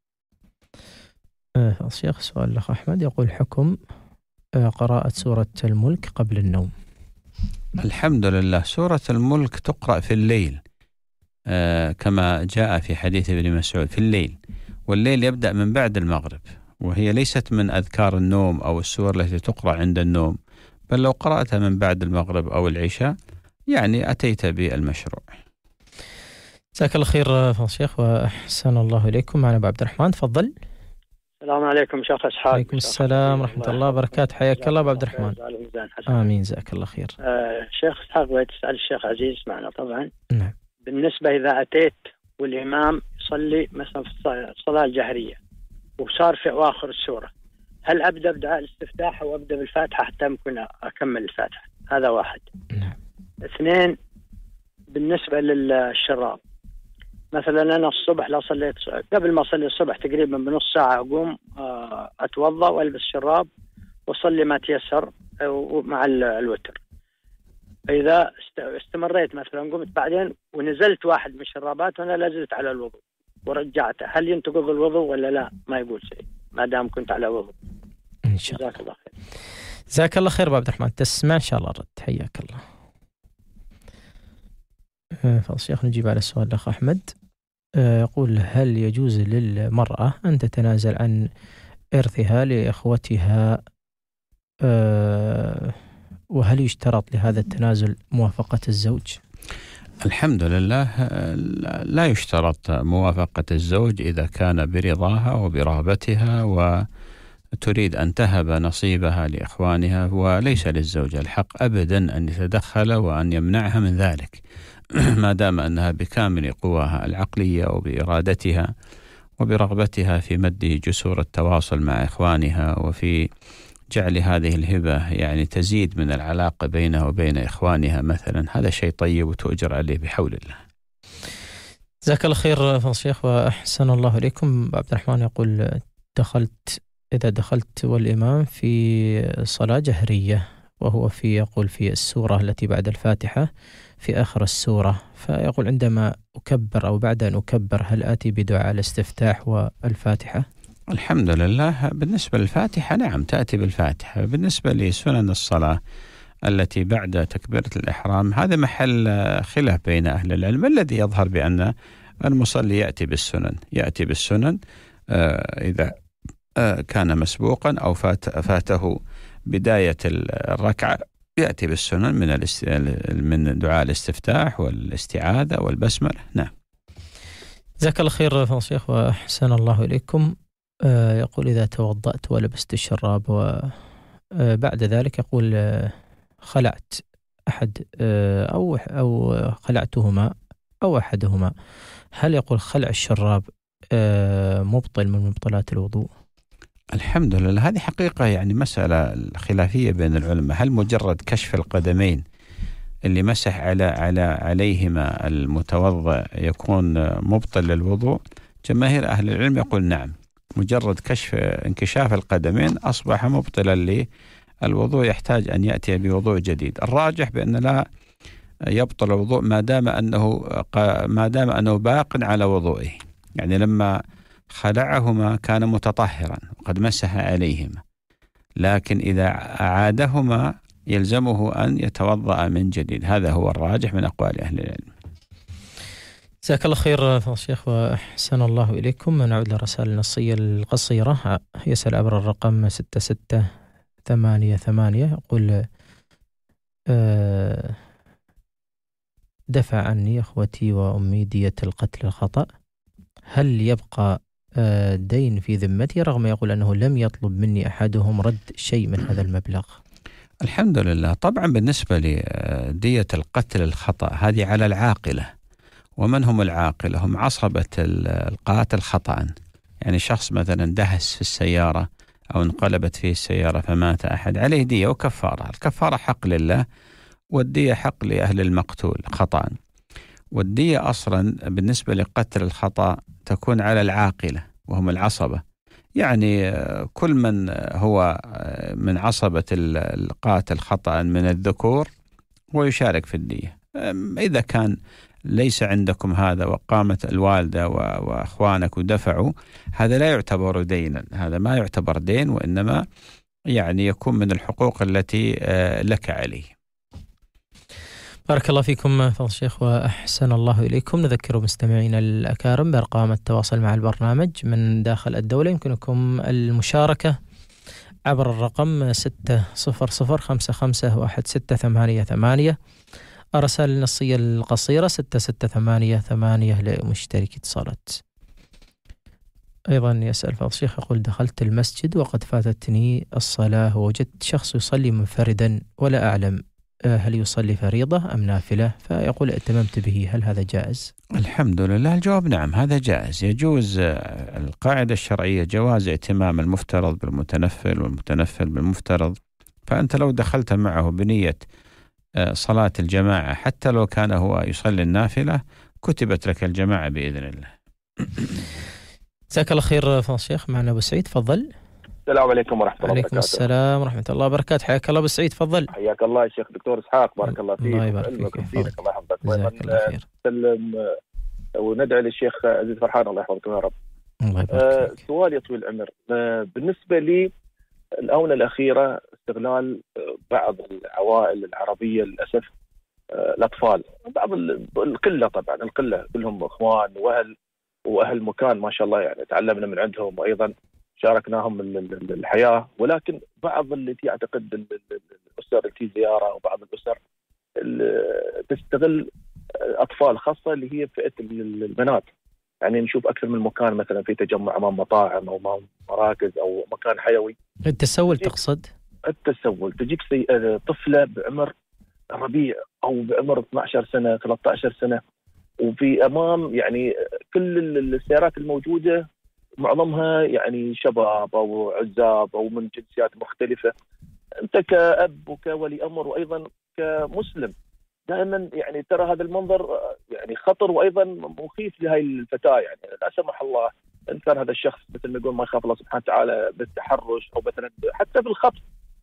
[SPEAKER 2] آه الشيخ سؤال الأخ أحمد يقول حكم آه قراءة سورة الملك قبل النوم.
[SPEAKER 3] الحمد لله، سورة الملك تقرأ في الليل آه كما جاء في حديث ابن مسعود في الليل، والليل يبدأ من بعد المغرب، وهي ليست من أذكار النوم أو السور التي تقرأ عند النوم، بل لو قرأتها من بعد المغرب أو العشاء يعني أتيت بالمشروع.
[SPEAKER 2] جزاك الله خير فضل الشيخ وأحسن الله إليكم. معنا أبو عبد الرحمن، تفضل.
[SPEAKER 7] السلام عليكم شيخ إسحاق.
[SPEAKER 2] عليكم السلام ورحمة الله وبركاته، حياك الله أبو عبد الرحمن. آمين، جزاك الله خير.
[SPEAKER 7] آه شيخ إسحاق، بغيت أسأل الشيخ عزيز معنا طبعا.
[SPEAKER 2] نعم.
[SPEAKER 7] بالنسبة إذا أتيت والإمام يصلي مثلا في الصلاة الجهرية وصار في أواخر السورة، هل أبدأ بدعاء الاستفتاح أو أبدأ بالفاتحة حتى ممكن أكمل الفاتحة؟ هذا واحد.
[SPEAKER 2] نعم.
[SPEAKER 7] اثنين، بالنسبة للشراب، مثلا أنا الصبح لا صليت، قبل ما أصلي الصبح تقريبا بنص ساعة أقوم أتوضأ وألبس شراب وأصلي ما تيسر ومع الوتر. إذا استمريت مثلا قمت بعدين ونزلت واحد من الشرابات وأنا لازلت على الوضوء ورجعته، هل ينتقض الوضوء ولا لا؟ ما يقول شيء ما دام كنت على وضوء.
[SPEAKER 2] إن شاء الله.
[SPEAKER 7] جزاك الله خير.
[SPEAKER 2] جزاك الله خير أبو عبد الرحمن، تسمع إن شاء الله رد. حياك الله. فضل الشيخ نجيب على السؤال الأخ أحمد. يقول هل يجوز للمرأة أن تتنازل عن إرثها لإخوتها، وهل يشترط لهذا التنازل موافقة الزوج؟
[SPEAKER 3] الحمد لله لا يشترط موافقة الزوج إذا كان برضاها وبرغبتها وتريد أن تهب نصيبها لإخوانها، وليس للزوج الحق أبدا أن يتدخل وأن يمنعها من ذلك ما دام أنها بكامل قواها العقلية وبإرادتها وبرغبتها في مد جسور التواصل مع إخوانها وفي جعل هذه الهبة يعني تزيد من العلاقة بينها وبين إخوانها مثلا. هذا شيء طيب وتؤجر عليه بحول الله.
[SPEAKER 2] جزاك الله خير فضل الشيخ وأحسن الله إليكم. عبد الرحمن يقول دخلت إذا دخلت والإمام في صلاة جهرية وهو في يقول في السورة التي بعد الفاتحة في آخر السورة، فيقول عندما أكبر أو بعد أن أكبر هل آتي بدعاء الاستفتاح والفاتحة؟
[SPEAKER 3] الحمد لله. بالنسبة للفاتحة نعم تأتي بالفاتحة. بالنسبة لسنن الصلاة التي بعد تكبيرة الإحرام هذا محل خلاف بين أهل العلم. الذي يظهر بأن المصلي يأتي بالسنن يأتي بالسنن آه إذا آه كان مسبوقا أو فات فاته بداية الركعة يأتي بالسنن من من دعاء الاستفتاح والاستعاذة والبسملة. نعم.
[SPEAKER 2] جزاك الله خير فضل الشيخ وأحسن الله إليكم. آه يقول إذا توضأت ولبست الشراب وبعد ذلك يقول آه خلعت أحد آه أو أو خلعتهما أو أحدهما، هل يقول خلع الشراب آه مبطل من مبطلات الوضوء؟
[SPEAKER 3] الحمد لله. هذه حقيقة يعني مسألة خلافية بين العلماء. هل مجرد كشف القدمين اللي مسح على على عليهما المتوضئ يكون مبطل للوضوء؟ جماهير أهل العلم يقول نعم، مجرد كشف انكشاف القدمين أصبح مبطلا للوضوء، يحتاج أن يأتي بوضوء جديد. الراجح بأن لا يبطل الوضوء ما دام أنه ما دام أنه باق على وضوئه، يعني لما خلعهما كان متطهرا وقد مسح عليهما، لكن إذا أعادهما يلزمه أن يتوضأ من جديد. هذا هو الراجح من أقوال أهل العلم.
[SPEAKER 2] جزاك الله خير فضل الشيخ وأحسن الله إليكم. نعود للرسائل النصية القصيرة. يسأل عبر الرقم ستة ستة ثمانية ثمانية يقول دفع عني أخوتي وأمي دية القتل الخطأ، هل يبقى دين في ذمتي رغم يقول أنه لم يطلب مني أحدهم رد شيء من هذا المبلغ؟
[SPEAKER 3] الحمد لله. طبعا بالنسبة لدية القتل الخطأ هذه على العاقلة. ومن هم العاقلة؟ هم عصبة القاتل خطأ، يعني شخص مثلا دهس في السيارة أو انقلبت فيه السيارة فمات أحد، عليه دية وكفارة. الكفارة حق لله والدية حق لأهل المقتول خطأ. والدية أصلا بالنسبة لقتل الخطأ تكون على العاقلة وهم العصبة، يعني كل من هو من عصبة القاتل خطأ من الذكور هو يشارك في الدية. إذا كان ليس عندكم هذا وقامت الوالدة وأخوانك ودفعوا، هذا لا يعتبر دينا، هذا ما يعتبر دين، وإنما يعني يكون من الحقوق التي لك عليه.
[SPEAKER 2] بارك الله فيكم فضل الشيخ وأحسن الله إليكم. نذكر مستمعينا الأكارم بأرقام التواصل مع البرنامج من داخل الدولة. يمكنكم المشاركة عبر الرقم ستة صفر صفر خمسة خمسة واحد ستة ثمانية ثمانية. الرسائل النصية القصيرة ستة ستة ثمانية ثمانية لمشترك اتصالات. أيضا يسأل فضل الشيخ يقول دخلت المسجد وقد فاتتني الصلاة ووجدت شخص يصلي منفردا ولا أعلم هل يصلي فريضة أم نافلة، فيقول اتممت به، هل هذا جائز؟
[SPEAKER 3] الحمد لله. الجواب نعم، هذا جائز. يجوز القاعدة الشرعية جواز ائتمام المفترض بالمتنفل والمتنفل بالمفترض. فأنت لو دخلت معه بنية صلاة الجماعة حتى لو كان هو يصلي النافلة كتبت لك الجماعة بإذن الله.
[SPEAKER 2] جزاك الله خير فضل الشيخ. معنا أبو سعيد، تفضل.
[SPEAKER 8] السلام عليكم ورحمة الله
[SPEAKER 2] وعليكم
[SPEAKER 8] وبركاته.
[SPEAKER 2] السلام ورحمة الله وبركاته. حياك الله أبو سعيد، تفضل.
[SPEAKER 8] حياك الله يا شيخ دكتور إسحاق، بارك الله فيك.
[SPEAKER 2] الله يبارك فيك
[SPEAKER 8] ويحفظك. الله يحفظك.
[SPEAKER 2] جزاك الله خير.
[SPEAKER 8] نسلم وندعي للشيخ عزيز فرحان الله يحفظك يا رب.
[SPEAKER 2] الله يبارك
[SPEAKER 8] آه
[SPEAKER 2] فيك.
[SPEAKER 8] سؤال يا طويل العمر، آه بالنسبة لي الآونة الأخيرة استغلال بعض العوائل العربية للأسف آه الأطفال، بعض القلة، طبعا القلة كلهم إخوان وأهل وأهل مكان ما شاء الله، يعني تعلمنا من عندهم وأيضا شاركناهم الحياة، ولكن بعض اللي تعتقد الأسر التي زيارة وبعض الأسر تستغل أطفال خاصة اللي هي فئة البنات. يعني نشوف أكثر من مكان مثلا في تجمع أمام مطاعم أو أمام مراكز أو مكان حيوي.
[SPEAKER 2] التسول تقصد؟
[SPEAKER 8] التسول، تجيب طفلة بعمر ربيع أو بعمر اثنتي عشرة سنة ثلاثة عشر سنة، وفي أمام يعني كل السيارات الموجودة معظمها يعني شباب أو عزاب أو من جنسيات مختلفة. أنت كأب وكولي أمر وأيضا كمسلم دائما يعني ترى هذا المنظر يعني خطر وأيضا مخيف لهذه الفتاة. يعني لا سمح الله إن كان هذا الشخص مثل ما يقول ما يخاف الله سبحانه وتعالى بالتحرش أو مثلا حتى بالخطف،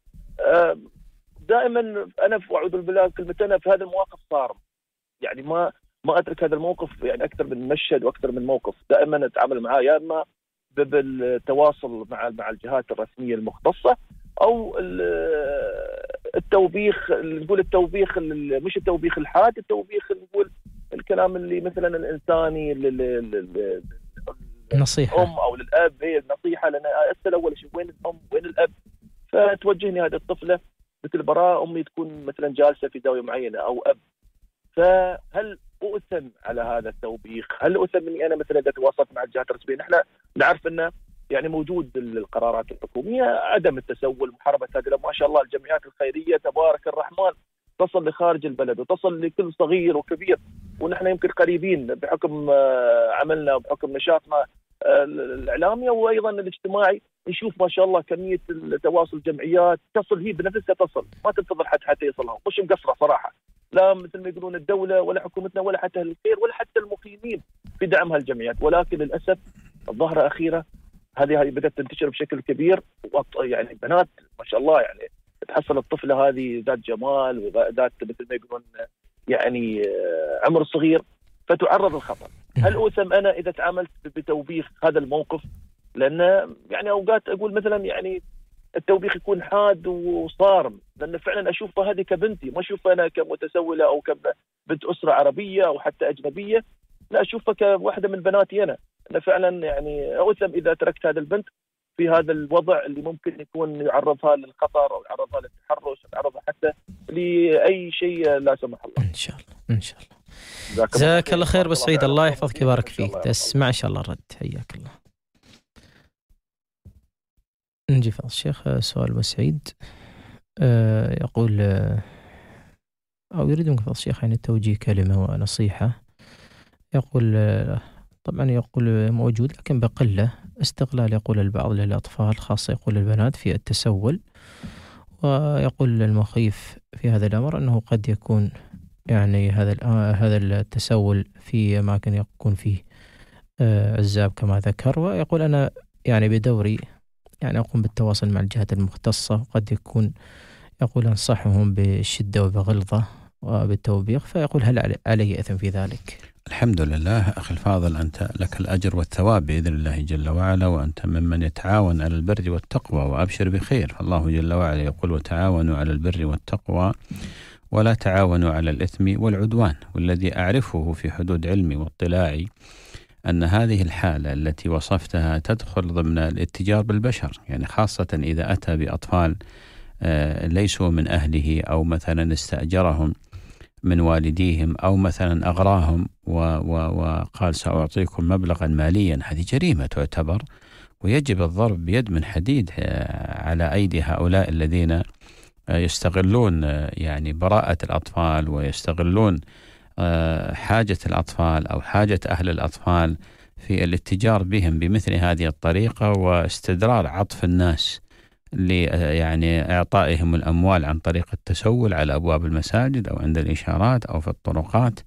[SPEAKER 8] دائما أنا أعوذ بالله كلمتنا في هذا المواقف صارم. يعني ما ما أترك هذا الموقف يعني أكثر من مشهد وأكثر من موقف، دائما أتعامل معاه يا إما بالتواصل مع مع الجهات الرسمية المختصة أو التوبيخ، نقول التوبيخ مش التوبيخ الحاد، التوبيخ نقول الكلام اللي مثلا الإنساني
[SPEAKER 2] النصيحة
[SPEAKER 8] الأم أو للأب، هي النصيحة. لأن أسأل أول شيء وين الأم وين الأب، فتوجهني هذه الطفلة مثل براء أمي تكون مثلا جالسة في زاوية معينة أو أب، فهل أؤثم على هذا التوبيخ؟ هل أؤثم مني أنا مثلا إذا تواصلت مع الجهات الرسمية؟ نحن نعرف أنه يعني موجود القرارات الحكومية عدم التسول، محاربة هذه ما شاء الله الجمعيات الخيرية تبارك الرحمن تصل لخارج البلد وتصل لكل صغير وكبير، ونحن يمكن قريبين بحكم عملنا وبحكم نشاطنا الإعلامي وأيضا الاجتماعي، نشوف ما شاء الله كمية التواصل الجمعيات تصل هي بنفسها، تصل ما تنتظر حتى حتى يصلها، مش مقصرة صراحة، لا مثل ما يقولون الدولة ولا حكومتنا ولا حتى الخير ولا حتى المقيمين في دعم هالجمعيات. ولكن للأسف الظاهرة أخيرة هذه هذه بدأت تنتشر بشكل كبير، يعني بنات ما شاء الله يعني تحصل الطفلة هذه ذات جمال وذات مثل ما يقولون يعني عمر صغير فتعرض للخطر. هل أوثم أنا إذا تعاملت بتوبيخ هذا الموقف؟ لأن يعني أوقات أقول مثلا يعني التوبيخ يكون حاد وصارم، لأن فعلا أشوفها هذه كبنتي، ما أشوفها أنا كمتسولة أو كبنت أسرة عربية أو حتى أجنبية، لا أشوفها كواحدة من بناتي أنا. أنا فعلا يعني أوثم إذا تركت هذا البنت في هذا الوضع اللي ممكن يكون يعرضها للخطر أو يعرضها للتحرش أو يعرضها حتى لأي شيء لا سمح الله.
[SPEAKER 2] إن شاء الله إن شاء الله. جزاك الله خير بسعيد، الله يحفظك ويبارك فيك. تسمع إن شاء الله الرد. حياك الله. نجي فضل الشيخ سؤال بسعيد أه يقول أه أو يريد منك فضل الشيخ يعني توجيه كلمة ونصيحة. يقول أه طبعا يقول موجود لكن بقلة استغلال يقول البعض للأطفال خاصة يقول البنات في التسول، ويقول المخيف في هذا الأمر أنه قد يكون يعني هذا هذا التسول في أماكن يكون فيه عزاب كما ذكر. ويقول أنا يعني بدوري يعني أقوم بالتواصل مع الجهات المختصة، وقد يكون يقول أنصحهم بشدة وبغلظة وبالتوبيخ، فيقول هل علي إثم في ذلك؟
[SPEAKER 3] الحمد لله أخي الفاضل، أنت لك الأجر والثواب بإذن الله جل وعلا، وأنت ممن يتعاون على البر والتقوى، وأبشر بخير. فالله جل وعلا يقول وتعاونوا على البر والتقوى ولا تعاونوا على الإثم والعدوان. والذي أعرفه في حدود علمي واطلاعي أن هذه الحالة التي وصفتها تدخل ضمن الاتجار بالبشر، يعني خاصة إذا أتى بأطفال ليسوا من أهله أو مثلا استأجرهم من والديهم أو مثلا أغراهم وقال سأعطيكم مبلغا ماليا، هذه جريمة تعتبر، ويجب الضرب بيد من حديد على أيدي هؤلاء الذين يستغلون يعني براءة الأطفال ويستغلون حاجة الأطفال أو حاجة أهل الأطفال في الاتجار بهم بمثل هذه الطريقة واستدرار عطف الناس يعني إعطائهم الأموال عن طريق التسول على أبواب المساجد أو عند الإشارات أو في الطرقات.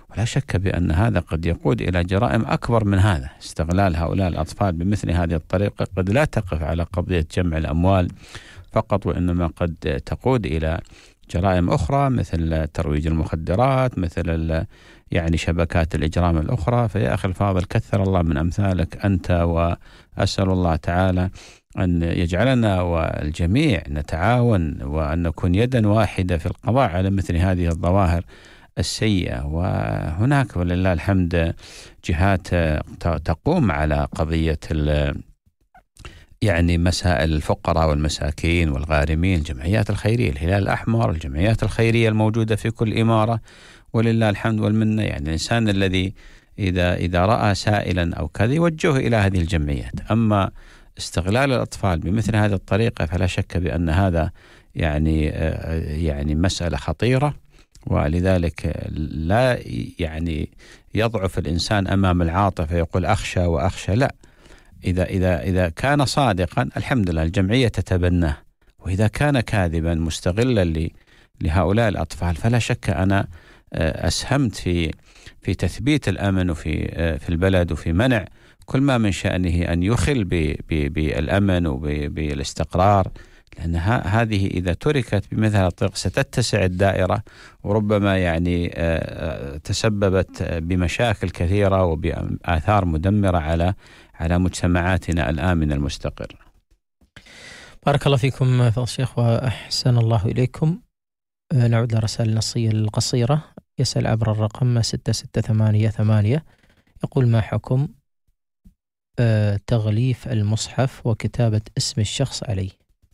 [SPEAKER 3] ولا شك بأن هذا قد يقود إلى جرائم أكبر من هذا. استغلال هؤلاء الأطفال بمثل هذه الطريقة قد لا تقف على قضية جمع الأموال فقط، وإنما قد تقود إلى جرائم أخرى مثل ترويج المخدرات، مثل يعني شبكات الإجرام الأخرى. فيا أخي الفاضل، كثر الله من أمثالك أنت، وأسأل الله تعالى أن يجعلنا والجميع نتعاون وأن نكون يدا واحدة في القضاء على مثل هذه الظواهر السيئة. وهناك ولله الحمد جهات تقوم على قضية يعني مسائل الفقراء والمساكين والغارمين، الجمعيات الخيرية، الهلال الأحمر، الجمعيات الخيرية الموجودة في كل إمارة ولله الحمد والمنة. يعني الإنسان الذي إذا إذا رأى سائلا أو كذا يوجهه إلى هذه الجمعيات. أما استغلال الأطفال بمثل هذه الطريقة فلا شك بأن هذا يعني يعني مسألة خطيرة، ولذلك لا يعني يضعف الإنسان أمام العاطفة يقول أخشى وأخشى، لا. إذا إذا إذا كان صادقا الحمد لله الجمعية تتبناه، وإذا كان كاذبا مستغلا لهؤلاء الأطفال فلا شك أنا أسهمت في في تثبيت الأمن وفي في البلد وفي منع كل ما من شأنه أن يخل بالأمن وبالاستقرار، لأن هذه إذا تركت بمثل الطريقة ستتسع الدائرة، وربما يعني تسببت بمشاكل كثيرة وبآثار مدمرة على على مجتمعاتنا الآمنة المستقرة.
[SPEAKER 2] بارك الله فيكم فضيلة الشيخ وأحسن الله إليكم. نعود للرسائل النصية القصيرة. يسأل عبر الرقم ستة ستة ثمانية ثمانية، يقول: ما حكم تغليف المصحف وكتابة اسم الشخص عليه؟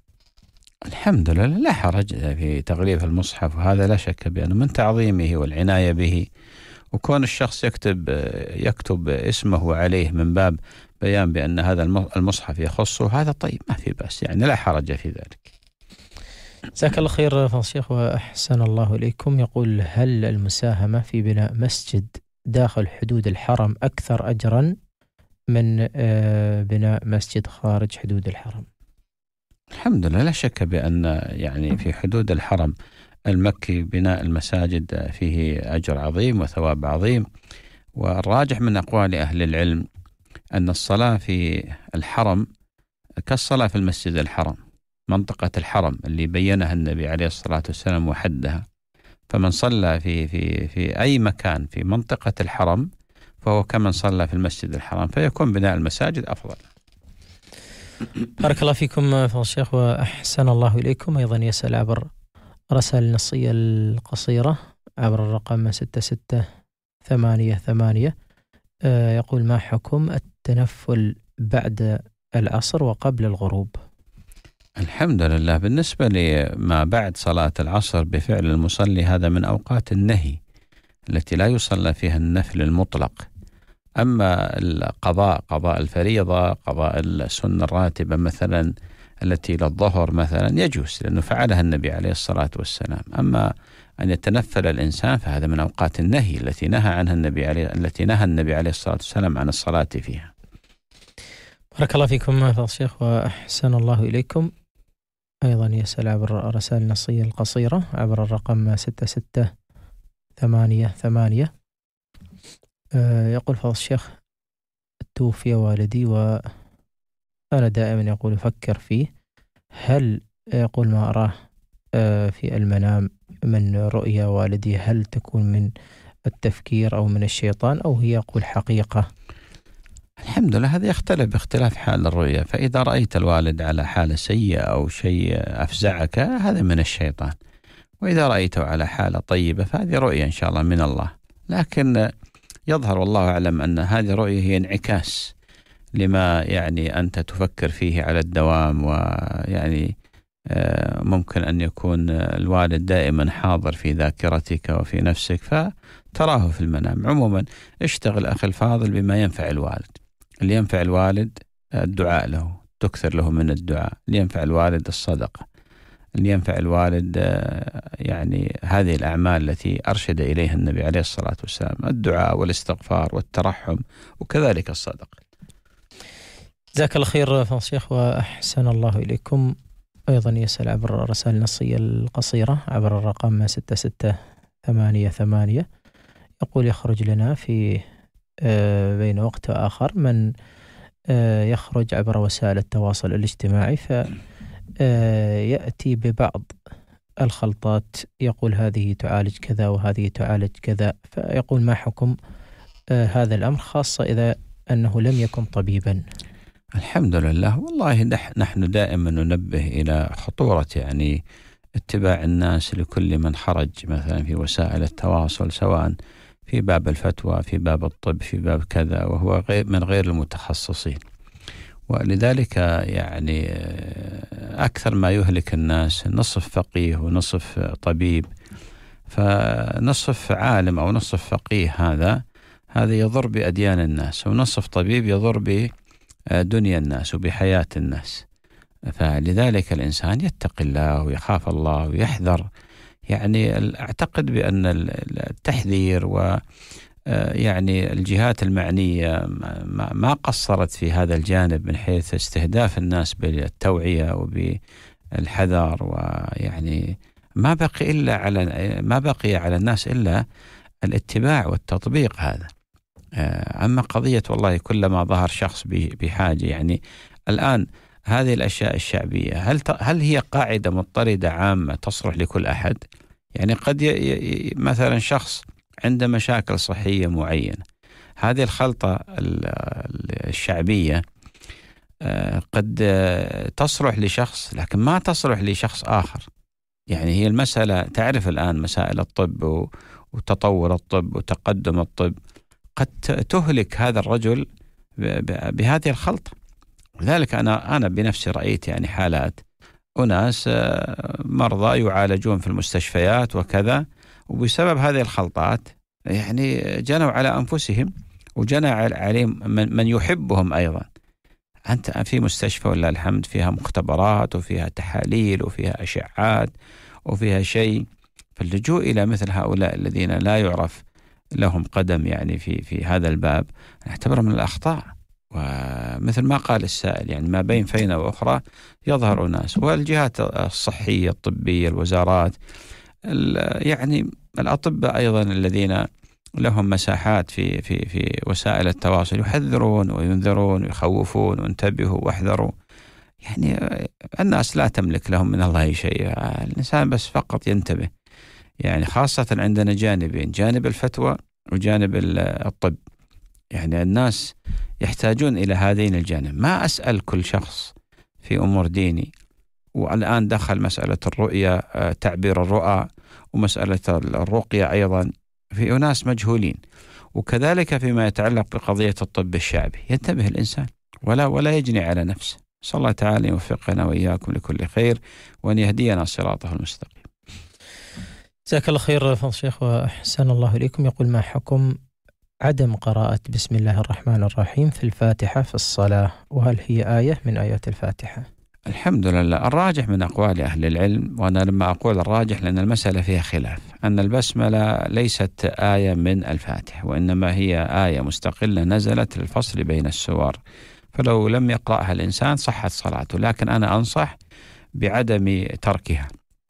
[SPEAKER 3] الحمد لله لا حرج في تغليف المصحف، وهذا لا شك بأنه من تعظيمه والعناية به، وكون الشخص يكتب يكتب اسمه عليه من باب بيان بأن هذا المصحف يخصه، هذا طيب ما في بأس، يعني لا حرج في ذلك.
[SPEAKER 2] جزاك الله خير فضيلة الشيخ وأحسن الله إليكم. يقول: هل المساهمة في بناء مسجد داخل حدود الحرم أكثر أجرا من بناء مسجد خارج حدود الحرم؟
[SPEAKER 3] الحمد لله لا شك بأن يعني في حدود الحرم المكي بناء المساجد فيه أجر عظيم وثواب عظيم، والراجح من أقوال أهل العلم أن الصلاة في الحرم كالصلاة في المسجد الحرام، منطقة الحرم اللي بينها النبي عليه الصلاة والسلام وحدها، فمن صلى في في في أي مكان في منطقة الحرم فهو كمن صلى في المسجد الحرام، فيكون بناء المساجد أفضل.
[SPEAKER 2] بارك الله فيكم فضيلة الشيخ وأحسن الله إليكم. أيضا يسأل عبر رسائل النصية القصيرة عبر الرقم ستة ستة ثمانية ثمانية، يقول: ما حكم التنفل بعد العصر وقبل الغروب؟
[SPEAKER 3] الحمد لله بالنسبة لما بعد صلاة العصر بفعل المصلي هذا من أوقات النهي التي لا يصلى فيها النفل المطلق. أما القضاء قضاء الفريضة، قضاء السنة الراتبة مثلا التي للظهر مثلا يجوز، لأنه فعلها النبي عليه الصلاة والسلام. أما أن يتنفل الإنسان فهذا من أوقات النهي التي نهى عنها النبي عليه التي نهى النبي عليه الصلاة والسلام عن الصلاة فيها.
[SPEAKER 2] بارك الله فيكم فضيلة الشيخ وأحسن الله إليكم. أيضا يسأل عبر الرسائل النصية القصيرة عبر الرقم ستة ستة ثمانية ثمانية، يقول: فضيلة الشيخ، توفي والدي وأنا دائما يقول أفكر فيه، هل يقول ما أراه في المنام من رؤيا والدي هل تكون من التفكير أو من الشيطان أو هي يقول حقيقة؟
[SPEAKER 3] الحمد لله هذا يختلف باختلاف حال الرؤيا، فإذا رأيت الوالد على حالة سيئة أو شيء أفزعك هذا من الشيطان، وإذا رأيته على حالة طيبة فهذه رؤيا إن شاء الله من الله. لكن يظهر والله أعلم أن هذه رؤية هي انعكاس لما يعني أنت تفكر فيه على الدوام، ويعني ممكن أن يكون الوالد دائما حاضر في ذاكرتك وفي نفسك فتراه في المنام. عموما اشتغل أخي الفاضل بما ينفع الوالد، اللي ينفع الوالد الدعاء له، تكثر له من الدعاء، اللي ينفع الوالد الصدقة، اللي ينفع الوالد يعني هذه الأعمال التي أرشد إليها النبي عليه الصلاة والسلام، الدعاء والاستغفار والترحم وكذلك الصدقة.
[SPEAKER 2] جزاك الله خير فضيلة الشيخ وأحسن الله إليكم. أيضا يسأل عبر الرسائل النصية القصيرة عبر الرقم ستة ستة ثمانية ثمانية، يقول يخرج لنا في بين وقت وآخر من يخرج عبر وسائل التواصل الاجتماعي فيأتي ببعض الخلطات، يقول هذه تعالج كذا وهذه تعالج كذا، فيقول ما حكم هذا الأمر خاصة إذا أنه لم يكن طبيبا؟
[SPEAKER 3] الحمد لله، والله نحن دائما ننبه إلى خطورة يعني اتباع الناس لكل من خرج مثلا في وسائل التواصل، سواء في باب الفتوى، في باب الطب، في باب كذا، وهو غير من غير المتخصصين. ولذلك يعني أكثر ما يهلك الناس نصف فقيه ونصف طبيب، فنصف عالم أو نصف فقيه هذا هذا يضر بأديان الناس، ونصف طبيب يضر بدنيا الناس وبحياة الناس. فلذلك الإنسان يتقي الله ويخاف الله ويحذر. يعني أعتقد بأن التحذير و يعني الجهات المعنية ما قصرت في هذا الجانب من حيث استهداف الناس بالتوعية وبالحذر، ويعني ما بقي إلا على ما بقي على الناس إلا الاتباع والتطبيق هذا. أما قضية والله كلما ظهر شخص بحاجة، يعني الآن هذه الأشياء الشعبية هل هل هي قاعدة مضطردة عامة تصلح لكل أحد؟ يعني قد ي... ي... مثلا شخص عنده مشاكل صحية معينة، هذه الخلطة الشعبية قد تصلح لشخص لكن ما تصلح لشخص آخر. يعني هي المسألة، تعرف الآن مسائل الطب وتطور الطب وتقدم الطب قد تهلك هذا الرجل بهذه الخلطة. لذلك أنا أنا بنفسي رأيت يعني حالات أناس مرضى يعالجون في المستشفيات وكذا، وبسبب هذه الخلطات يعني جنوا على أنفسهم وجنى عليهم من, من يحبهم أيضا. أنت في مستشفى ولا الحمد فيها مختبرات وفيها تحاليل وفيها أشعات وفيها شيء، فاللجوء إلى مثل هؤلاء الذين لا يعرف لهم قدم يعني في في هذا الباب نعتبره من الأخطاء. ومثل ما قال السائل يعني ما بين فينة وأخرى يظهر ناس، والجهات الصحية الطبية الوزارات يعني الأطباء أيضا الذين لهم مساحات في في في وسائل التواصل يحذرون وينذرون ويخوفون وانتبهوا واحذروا. يعني الناس لا تملك لهم من الله شيء، الإنسان بس فقط ينتبه. يعني خاصة عندنا جانبين، جانب الفتوى وجانب الطب. يعني الناس يحتاجون إلى هذين الجانب. ما أسأل كل شخص في أمور ديني، والآن دخل مسألة الرؤية، تعبير الرؤى، ومسألة الرقية أيضا في أناس مجهولين. وكذلك فيما يتعلق بقضية الطب الشعبي ينتبه الإنسان ولا ولا يجني على نفسه. صلى الله تعالى يوفقنا وإياكم لكل خير وأن يهدينا صراطه المستقيم.
[SPEAKER 2] جزاك الله خير فضل الشيخ وأحسن الله إليكم. يقول ما حكم عدم قراءة بسم الله الرحمن الرحيم في الفاتحة في الصلاة، وهل هي آية من آيات الفاتحة؟
[SPEAKER 3] الحمد لله، الراجح من أقوال أهل العلم، وأنا لما أقول الراجح لأن المسألة فيها خلاف، أن البسملة ليست آية من الفاتحة، وإنما هي آية مستقلة نزلت للفصل بين السور، فلو لم يقرأها الإنسان صحت صلاته. لكن أنا أنصح بعدم تركها،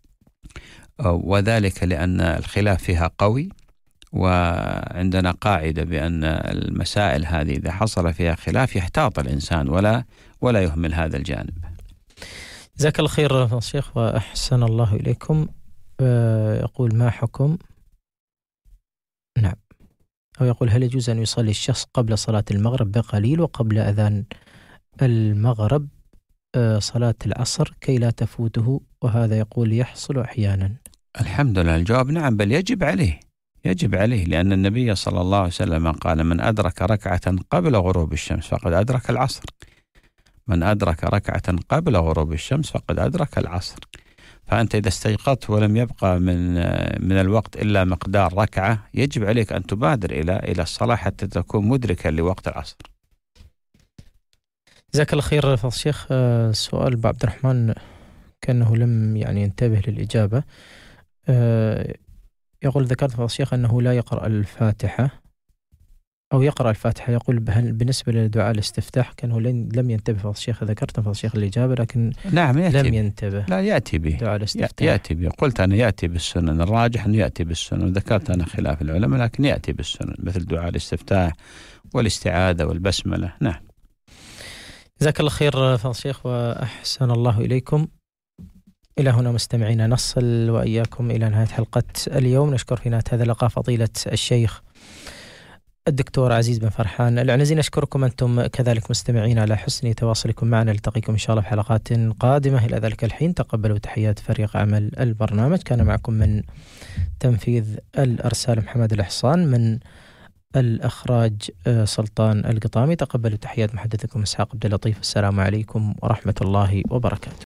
[SPEAKER 3] وذلك لأن الخلاف فيها قوي، وعندنا قاعدة بأن المسائل هذه إذا حصل فيها خلاف يحتاط الإنسان ولا ولا يهمل هذا الجانب.
[SPEAKER 2] جزاك الله خير فضل الشيخ وأحسن الله إليكم. يقول ما حكم نعم أو يقول هل يجوز أن يصلي الشخص قبل صلاة المغرب بقليل وقبل أذان المغرب صلاة العصر كي لا تفوته، وهذا يقول يحصل أحيانا؟
[SPEAKER 3] الحمد لله، الجواب نعم، بل يجب عليه يجب عليه لأن النبي صلى الله عليه وسلم قال من أدرك ركعة قبل غروب الشمس فقد أدرك العصر. من أدرك ركعة قبل غروب الشمس فقد أدرك العصر. فأنت إذا استيقظت ولم يبقى من من الوقت إلا مقدار ركعة يجب عليك أن تبادر إلى إلى الصلاة حتى تكون مدركا لوقت العصر.
[SPEAKER 2] جزاك الله خير فضل الشيخ. سؤال أبو عبد الرحمن كأنه لم يعني ينتبه للإجابة. يقول ذكرت فضل الشيخ أنه لا يقرأ الفاتحة أو يقرأ الفاتحة. يقول هل بالنسبة لدعاء الاستفتاح كان هو لم ينتبه فضل الشيخ، ذكرت فضل الشيخ الإجابة لكن
[SPEAKER 3] نعم يأتي
[SPEAKER 2] لم ينتبه.
[SPEAKER 3] لا يأتي به
[SPEAKER 2] دعاء الاستفتاح
[SPEAKER 3] يأتي به. قلت أنا يأتي بالسنن، الراجح أنه يأتي بالسنن، وذكرت أنا خلاف العلماء لكن يأتي بالسنن مثل دعاء الاستفتاح والاستعاذة والبسملة. نعم.
[SPEAKER 2] جزاك الله خير فضل الشيخ وأحسن الله إليكم. إلى هنا مستمعينا نصل وإياكم إلى نهاية حلقة اليوم. نشكر في نهاية هذا اللقاء فضيلة الشيخ الدكتور عزيز بن فرحان العنزي. نشكركم أنتم كذلك مستمعين على حسن تواصلكم معنا. نلتقيكم إن شاء الله في حلقات قادمة. إلى ذلك الحين تقبلوا تحيات فريق عمل البرنامج. كان معكم من تنفيذ الأرسال محمد الإحصان، من الإخراج سلطان القطامي. تقبلوا تحيات محدثكم إسحاق عبد اللطيف. السلام عليكم ورحمة الله وبركاته.